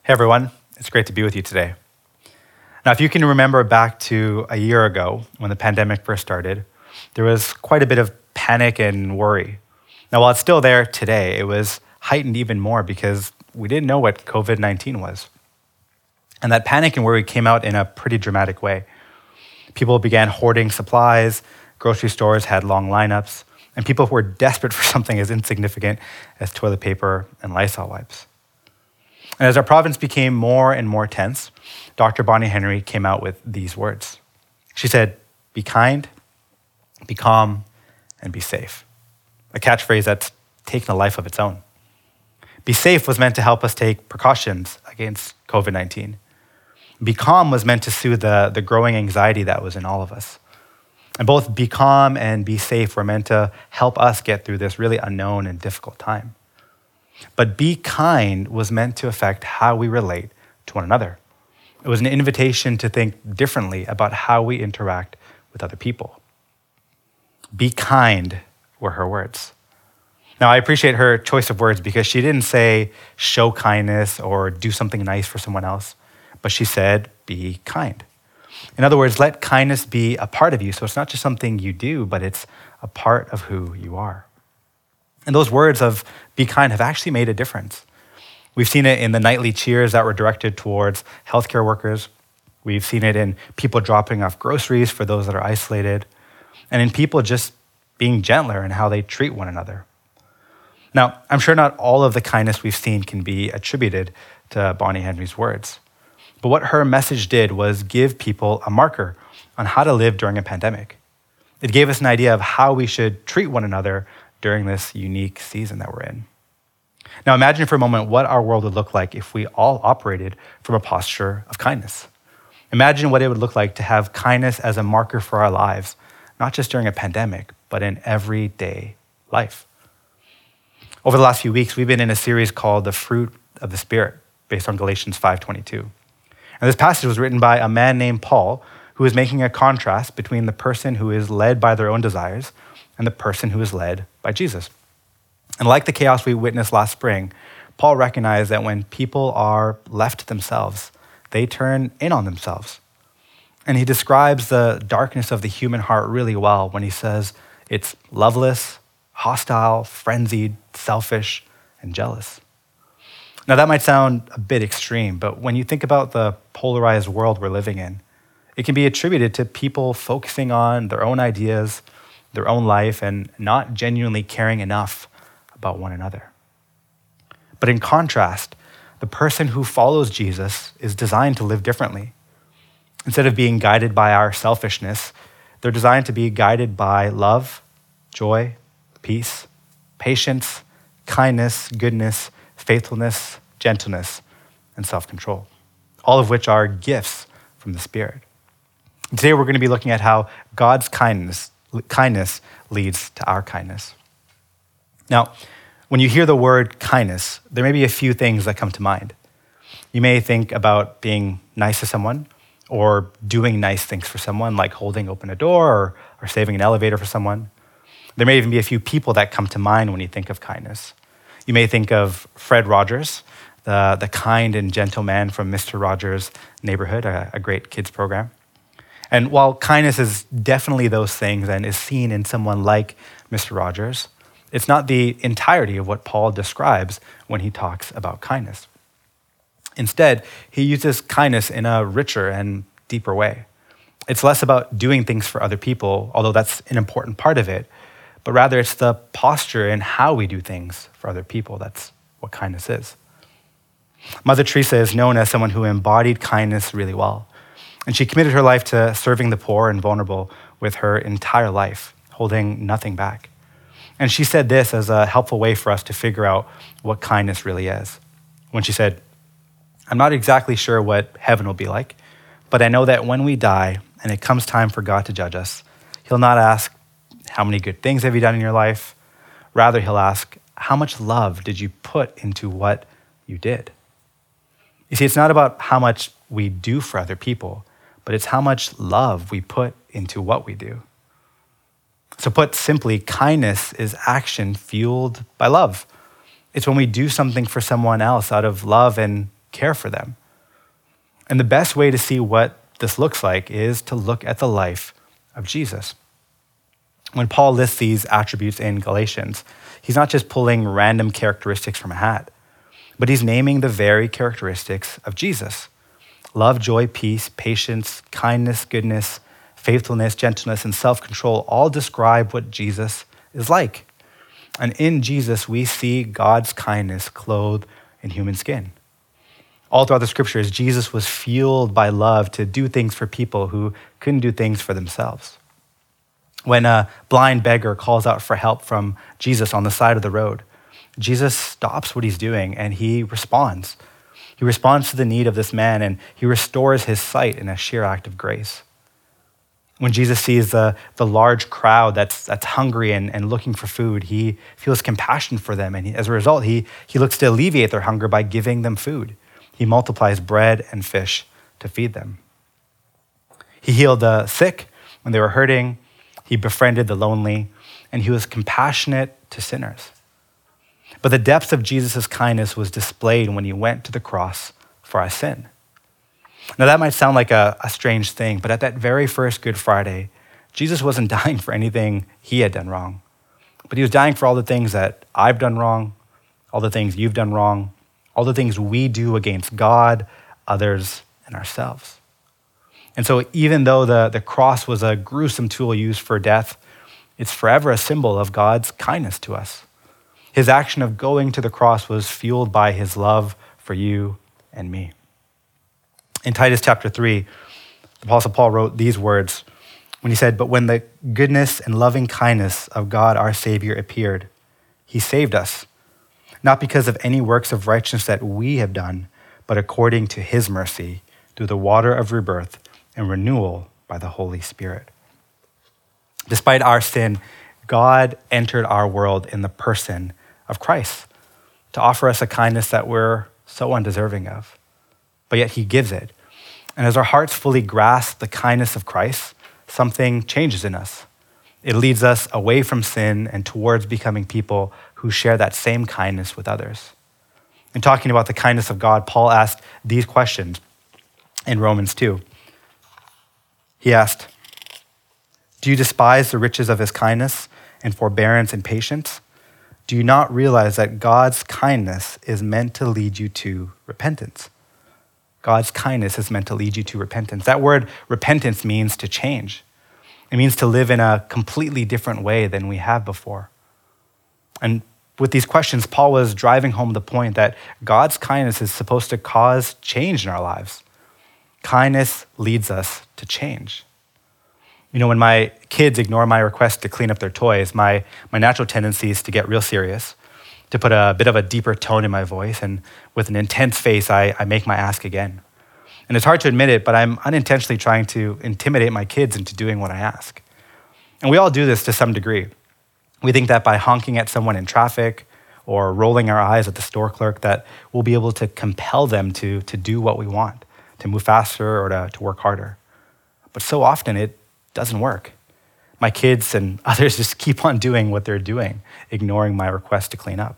Hey everyone, it's great to be with you today. Now, if you can remember back to a year ago when the pandemic first started, there was quite a bit of panic and worry. Now, while it's still there today, it was heightened even more because we didn't know what COVID-19 was. And that panic and worry came out in a pretty dramatic way. People began hoarding supplies, grocery stores had long lineups, and people were desperate for something as insignificant as toilet paper and Lysol wipes. And as our province became more and more tense, Dr. Bonnie Henry came out with these words. She said, "Be kind, be calm, and be safe." A catchphrase that's taken a life of its own. Be safe was meant to help us take precautions against COVID-19. Be calm was meant to soothe the growing anxiety that was in all of us. And both be calm and be safe were meant to help us get through this really unknown and difficult time. But be kind was meant to affect how we relate to one another. It was an invitation to think differently about how we interact with other people. Be kind were her words. Now, I appreciate her choice of words because she didn't say show kindness or do something nice for someone else, but she said be kind. In other words, let kindness be a part of you, so it's not just something you do, but it's a part of who you are. And those words of be kind have actually made a difference. We've seen it in the nightly cheers that were directed towards healthcare workers. We've seen it in people dropping off groceries for those that are isolated, and in people just being gentler in how they treat one another. Now, I'm sure not all of the kindness we've seen can be attributed to Bonnie Henry's words, but what her message did was give people a marker on how to live during a pandemic. It gave us an idea of how we should treat one another during this unique season that we're in. Now imagine for a moment what our world would look like if we all operated from a posture of kindness. Imagine what it would look like to have kindness as a marker for our lives, not just during a pandemic, but in everyday life. Over the last few weeks, we've been in a series called The Fruit of the Spirit, based on Galatians 5:22. And this passage was written by a man named Paul, who is making a contrast between the person who is led by their own desires and the person who is led by Jesus. And like the chaos we witnessed last spring, Paul recognized that when people are left to themselves, they turn in on themselves. And he describes the darkness of the human heart really well when he says it's loveless, hostile, frenzied, selfish, and jealous. Now that might sound a bit extreme, but when you think about the polarized world we're living in, it can be attributed to people focusing on their own ideas, their own life, and not genuinely caring enough about one another. But in contrast, the person who follows Jesus is designed to live differently. Instead of being guided by our selfishness, they're designed to be guided by love, joy, peace, patience, kindness, goodness, faithfulness, gentleness, and self-control, all of which are gifts from the Spirit. Today we're going to be looking at how God's kindness leads to our kindness. Now, when you hear the word kindness, there may be a few things that come to mind. You may think about being nice to someone or doing nice things for someone, like holding open a door or saving an elevator for someone. There may even be a few people that come to mind when you think of kindness. You may think of Fred Rogers, the kind and gentle man from Mr. Rogers' Neighborhood, a great kids program. And while kindness is definitely those things and is seen in someone like Mr. Rogers, it's not the entirety of what Paul describes when he talks about kindness. Instead, he uses kindness in a richer and deeper way. It's less about doing things for other people, although that's an important part of it, but rather it's the posture and how we do things for other people. That's what kindness is. Mother Teresa is known as someone who embodied kindness really well. And she committed her life to serving the poor and vulnerable with her entire life, holding nothing back. And she said this as a helpful way for us to figure out what kindness really is. When she said, "I'm not exactly sure what heaven will be like, but I know that when we die and it comes time for God to judge us, he'll not ask, 'How many good things have you done in your life?' Rather, he'll ask, 'How much love did you put into what you did?'" You see, it's not about how much we do for other people, but it's how much love we put into what we do. So put simply, kindness is action fueled by love. It's when we do something for someone else out of love and care for them. And the best way to see what this looks like is to look at the life of Jesus. When Paul lists these attributes in Galatians, he's not just pulling random characteristics from a hat, but he's naming the very characteristics of Jesus. Love, joy, peace, patience, kindness, goodness, faithfulness, gentleness, and self-control all describe what Jesus is like. And in Jesus, we see God's kindness clothed in human skin. All throughout the scriptures, Jesus was fueled by love to do things for people who couldn't do things for themselves. When a blind beggar calls out for help from Jesus on the side of the road, Jesus stops what he's doing and he responds. He responds to the need of this man and he restores his sight in a sheer act of grace. When Jesus sees the large crowd that's hungry and looking for food, he feels compassion for them. And as a result, he looks to alleviate their hunger by giving them food. He multiplies bread and fish to feed them. He healed the sick when they were hurting. He befriended the lonely, and he was compassionate to sinners. But the depth of Jesus' kindness was displayed when he went to the cross for our sin. Now that might sound like a strange thing, but at that very first Good Friday, Jesus wasn't dying for anything he had done wrong, but he was dying for all the things that I've done wrong, all the things you've done wrong, all the things we do against God, others, and ourselves. And so even though the cross was a gruesome tool used for death, it's forever a symbol of God's kindness to us. His action of going to the cross was fueled by his love for you and me. In Titus chapter 3, the Apostle Paul wrote these words when he said, "But when the goodness and loving kindness of God our Savior appeared, he saved us, not because of any works of righteousness that we have done, but according to his mercy, through the water of rebirth and renewal by the Holy Spirit." Despite our sin, God entered our world in the person of Christ to offer us a kindness that we're so undeserving of. But yet he gives it. And as our hearts fully grasp the kindness of Christ, something changes in us. It leads us away from sin and towards becoming people who share that same kindness with others. In talking about the kindness of God, Paul asked these questions in Romans 2. He asked, "Do you despise the riches of his kindness and forbearance and patience? Do you not realize that God's kindness is meant to lead you to repentance?" God's kindness is meant to lead you to repentance. That word repentance means to change. It means to live in a completely different way than we have before. And with these questions, Paul was driving home the point that God's kindness is supposed to cause change in our lives. Kindness leads us to change. You know, when my kids ignore my request to clean up their toys, my natural tendency is to get real serious, to put a bit of a deeper tone in my voice, and with an intense face, I make my ask again. And it's hard to admit it, but I'm unintentionally trying to intimidate my kids into doing what I ask. And we all do this to some degree. We think that by honking at someone in traffic or rolling our eyes at the store clerk that we'll be able to compel them to do what we want, to move faster or to work harder. But so often it doesn't work. My kids and others just keep on doing what they're doing, ignoring my request to clean up.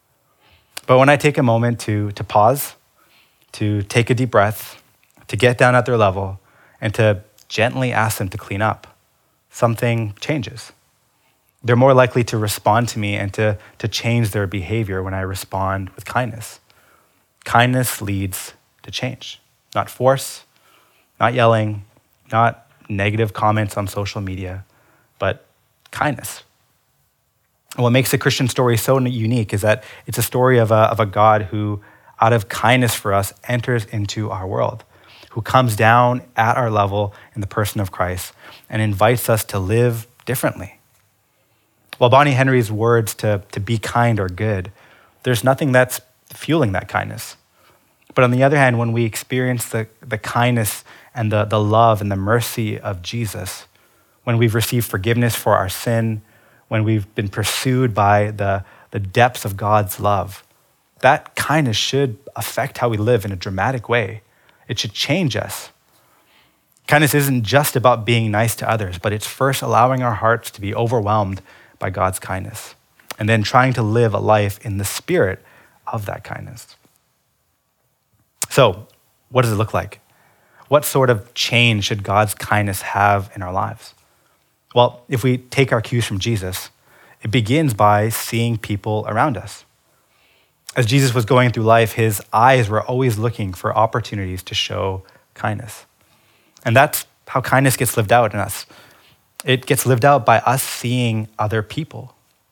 But when I take a moment to pause, to take a deep breath, to get down at their level, and to gently ask them to clean up, something changes. They're more likely to respond to me and to change their behavior when I respond with kindness. Kindness leads to change, not force, not yelling, not negative comments on social media, but kindness. And what makes the Christian story so unique is that it's a story of a God who, out of kindness for us, enters into our world, who comes down at our level in the person of Christ and invites us to live differently. While Bonnie Henry's words to be kind are good, there's nothing that's fueling that kindness. But on the other hand, when we experience the kindness and the love and the mercy of Jesus, when we've received forgiveness for our sin, when we've been pursued by the depths of God's love, that kindness should affect how we live in a dramatic way. It should change us. Kindness isn't just about being nice to others, but it's first allowing our hearts to be overwhelmed by God's kindness, and then trying to live a life in the spirit of that kindness. So, what does it look like? What sort of change should God's kindness have in our lives? Well, if we take our cues from Jesus, it begins by seeing people around us. As Jesus was going through life, his eyes were always looking for opportunities to show kindness. And that's how kindness gets lived out in us. It gets lived out by us seeing other people.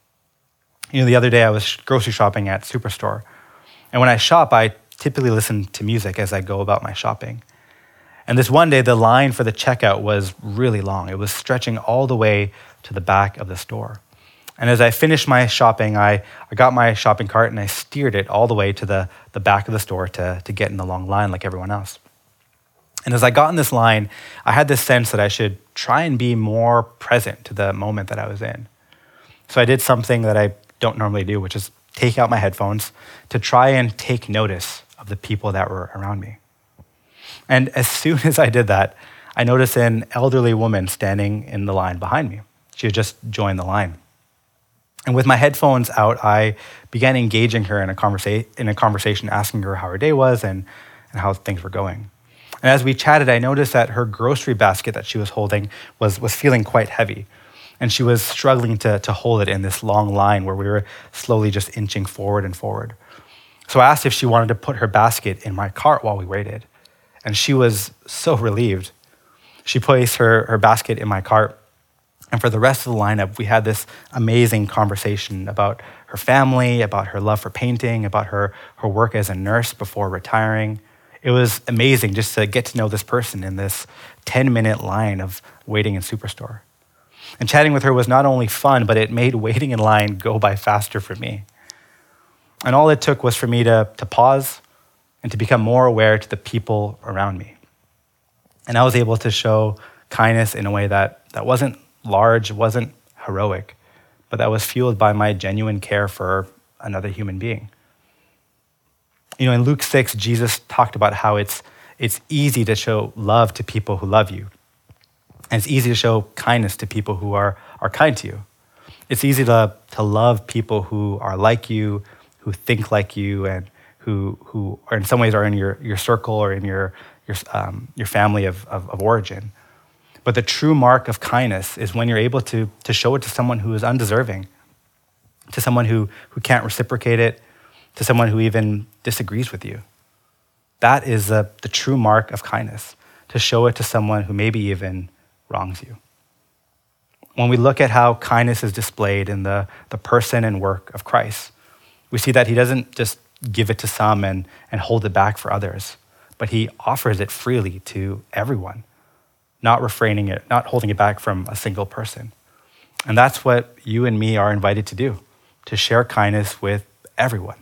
The other day I was grocery shopping at Superstore. And when I shop, I typically listen to music as I go about my shopping. And this one day, the line for the checkout was really long. It was stretching all the way to the back of the store. And as I finished my shopping, I got my shopping cart and I steered it all the way to the back of the store to get in the long line like everyone else. And as I got in this line, I had this sense that I should try and be more present to the moment that I was in. So I did something that I don't normally do, which is take out my headphones to try and take notice of the people that were around me. And as soon as I did that, I noticed an elderly woman standing in the line behind me. She had just joined the line. And with my headphones out, I began engaging her in a conversation, asking her how her day was and how things were going. And as we chatted, I noticed that her grocery basket that she was holding was feeling quite heavy. And she was struggling to hold it in this long line where we were slowly just inching forward and forward. So I asked if she wanted to put her basket in my cart while we waited. And she was so relieved. She placed her basket in my cart. And for the rest of the lineup, we had this amazing conversation about her family, about her love for painting, about her work as a nurse before retiring. It was amazing just to get to know this person in this 10-minute line of waiting in Superstore. And chatting with her was not only fun, but it made waiting in line go by faster for me. And all it took was for me to pause and to become more aware to the people around me. And I was able to show kindness in a way that wasn't large, wasn't heroic, but that was fueled by my genuine care for another human being. In Luke 6, Jesus talked about how it's easy to show love to people who love you. And it's easy to show kindness to people who are kind to you. It's easy to love people who are like you, who think like you, and who are in some ways are in your circle or in your family of origin. But the true mark of kindness is when you're able to show it to someone who is undeserving, to someone who can't reciprocate it, to someone who even disagrees with you. That is the true mark of kindness, to show it to someone who maybe even wrongs you. When we look at how kindness is displayed in the person and work of Christ, we see that he doesn't just give it to some and hold it back for others, but he offers it freely to everyone, not refraining it, not holding it back from a single person. And that's what you and me are invited to do, to share kindness with everyone.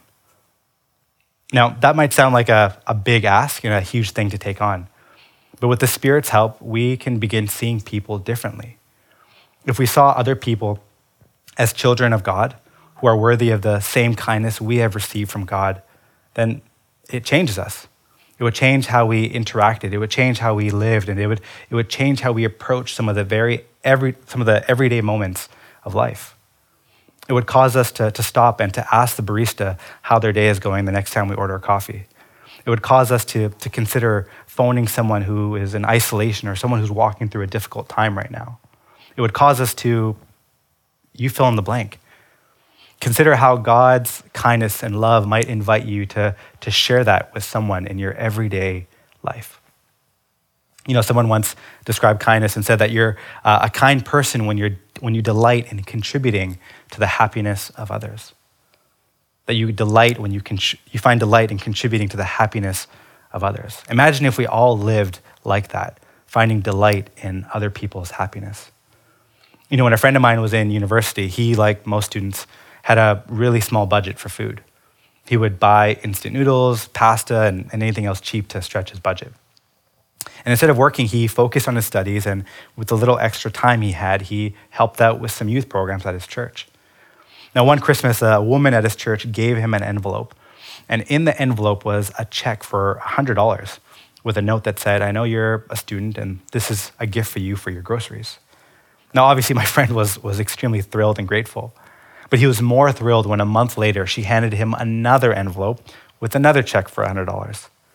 Now, that might sound like a big ask and a huge thing to take on. But with the Spirit's help, we can begin seeing people differently. If we saw other people as children of God who are worthy of the same kindness we have received from God, then it changes us. It would change how we interacted. It would change how we lived, and it would change how we approach some of the everyday moments of life. It would cause us to stop and to ask the barista how their day is going the next time we order coffee. It would cause us to consider phoning someone who is in isolation or someone who's walking through a difficult time right now. It would cause us to, you fill in the blank. Consider how God's kindness and love might invite you to share that with someone in your everyday life. Someone once described kindness and said that you're a kind person when you delight in contributing to the happiness of others. That you delight when you find delight in contributing to the happiness of others. Imagine if we all lived like that, finding delight in other people's happiness. When a friend of mine was in university, he, like most students, had a really small budget for food. He would buy instant noodles, pasta, and anything else cheap to stretch his budget. And instead of working, he focused on his studies, and with the little extra time he had, he helped out with some youth programs at his church. Now, one Christmas, a woman at his church gave him an envelope, and in the envelope was a check for $100 with a note that said, "I know you're a student, and this is a gift for you for your groceries." Now, obviously, my friend was extremely thrilled and grateful, but he was more thrilled when a month later, she handed him another envelope with another check for $100.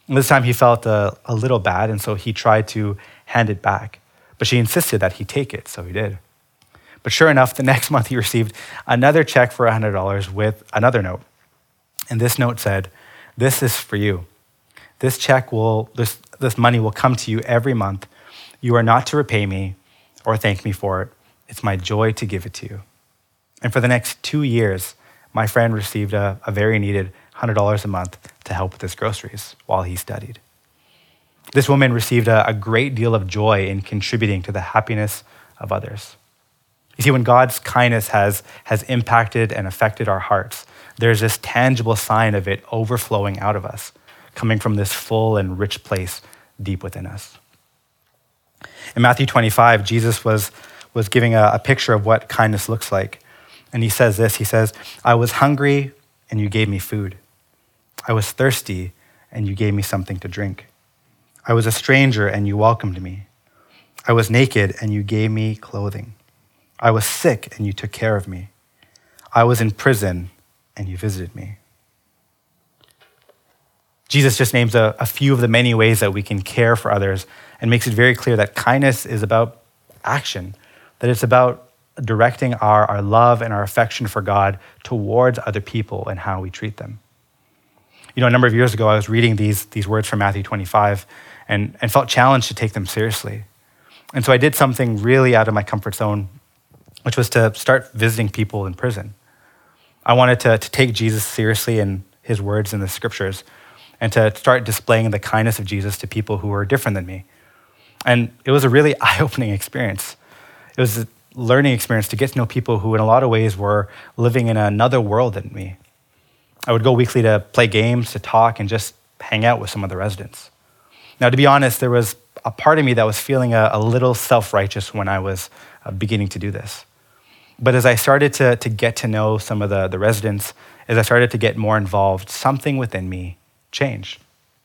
This time he felt a little bad, and so he tried to hand it back. But she insisted that he take it, so he did. But sure enough, the next month he received another check for $100 with another note. And this note said, "This is for you. This money will come to you every month. You are not to repay me or thank me for it. It's my joy to give it to you." And for the next 2 years, my friend received a very needed $100 a month to help with his groceries while he studied. This woman received a great deal of joy in contributing to the happiness of others. You see, when God's kindness has impacted and affected our hearts, there's this tangible sign of it overflowing out of us, coming from this full and rich place deep within us. In Matthew 25, Jesus was giving a picture of what kindness looks like. And he says this, he says, "I was hungry and you gave me food. I was thirsty and you gave me something to drink. I was a stranger and you welcomed me. I was naked and you gave me clothing. I was sick and you took care of me. I was in prison and you visited me." Jesus just names a few of the many ways that we can care for others and makes it very clear that kindness is about action, that it's about directing our love and our affection for God towards other people and how we treat them. You know, a number of years ago, I was reading these words from Matthew 25 and felt challenged to take them seriously. And so I did something really out of my comfort zone, which was to start visiting people in prison. I wanted to take Jesus seriously and his words in the scriptures and to start displaying the kindness of Jesus to people who were different than me. And it was a really eye-opening experience. It was a learning experience to get to know people who in a lot of ways were living in another world than me. I would go weekly to play games, to talk, and just hang out with some of the residents. Now, to be honest, there was a part of me that was feeling a little self-righteous when I was beginning to do this. But as I started to get to know some of the residents, as I started to get more involved, something within me changed.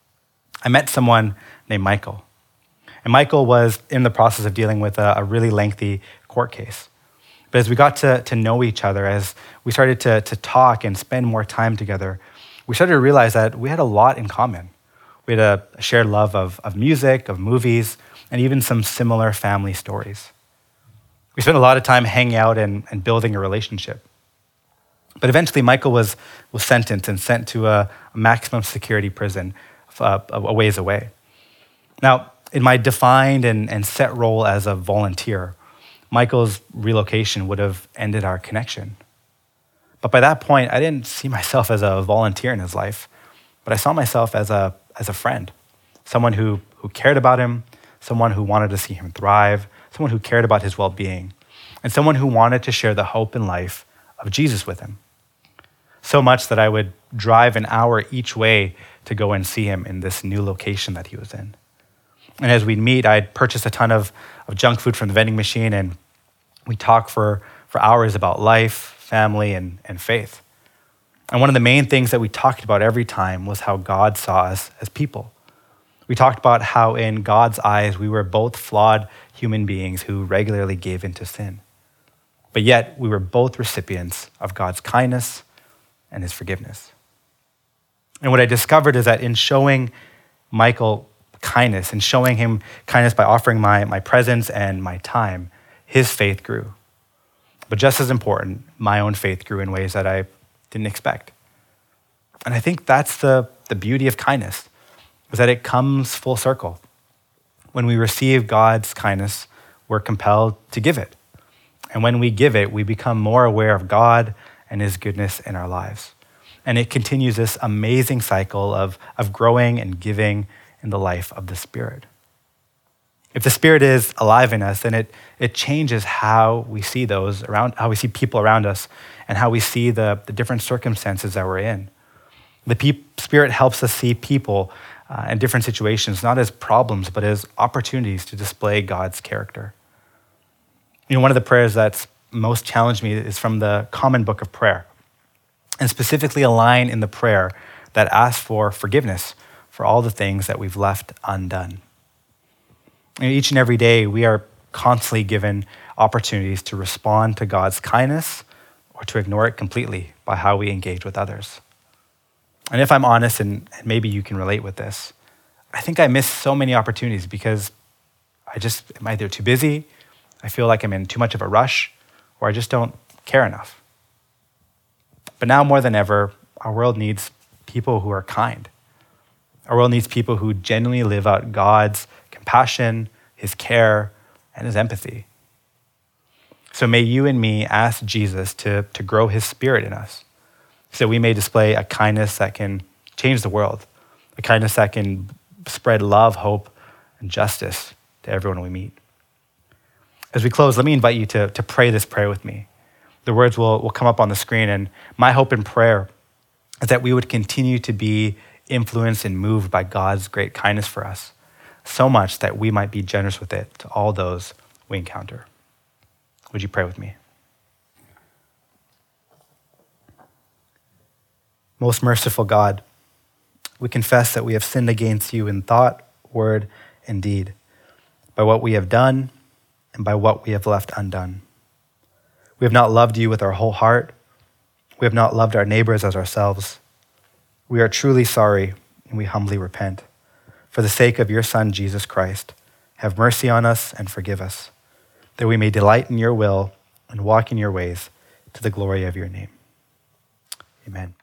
I met someone named Michael. And Michael was in the process of dealing with a really lengthy court case. But as we got to know each other, as we started to talk and spend more time together, we started to realize that we had a lot in common. We had a shared love of music, of movies, and even some similar family stories. We spent a lot of time hanging out and building a relationship. But eventually, Michael was sentenced and sent to a maximum security prison a ways away. Now, in my defined and set role as a volunteer, Michael's relocation would have ended our connection. But by that point, I didn't see myself as a volunteer in his life, but I saw myself as a friend, someone who cared about him, someone who wanted to see him thrive, someone who cared about his well-being, and someone who wanted to share the hope and life of Jesus with him. So much that I would drive an hour each way to go and see him in this new location that he was in. And as we'd meet, I'd purchase a ton of junk food from the vending machine, and we'd talk for hours about life, family, and faith. And one of the main things that we talked about every time was how God saw us as people. We talked about how in God's eyes, we were both flawed human beings who regularly gave into sin. But yet, we were both recipients of God's kindness and his forgiveness. And what I discovered is that in showing Michael kindness and showing him kindness by offering my presence and my time, his faith grew. But just as important, my own faith grew in ways that I didn't expect. And I think that's the beauty of kindness, is that it comes full circle. When we receive God's kindness, we're compelled to give it. And when we give it, we become more aware of God and his goodness in our lives. And it continues this amazing cycle of growing and giving in the life of the Spirit. If the Spirit is alive in us, then it changes how we see how we see people around us, and how we see the different circumstances that we're in. The Spirit helps us see people in different situations, not as problems, but as opportunities to display God's character. You know, one of the prayers that's most challenged me is from the Common Book of Prayer, and specifically a line in the prayer that asks for forgiveness for all the things that we've left undone. And each and every day, we are constantly given opportunities to respond to God's kindness or to ignore it completely by how we engage with others. And if I'm honest, and maybe you can relate with this, I think I miss so many opportunities because I'm either too busy, I feel like I'm in too much of a rush, or I just don't care enough. But now more than ever, our world needs people who are kind. Our world needs people who genuinely live out God's compassion, his care, and his empathy. So may you and me ask Jesus to grow his spirit in us so we may display a kindness that can change the world, a kindness that can spread love, hope, and justice to everyone we meet. As we close, let me invite you to pray this prayer with me. The words will come up on the screen, and my hope and prayer is that we would continue to be influenced and moved by God's great kindness for us, so much that we might be generous with it to all those we encounter. Would you pray with me? Most merciful God, we confess that we have sinned against you in thought, word, and deed, by what we have done and by what we have left undone. We have not loved you with our whole heart. We have not loved our neighbors as ourselves. We are truly sorry, and we humbly repent. For the sake of your Son, Jesus Christ, have mercy on us and forgive us, that we may delight in your will and walk in your ways to the glory of your name. Amen.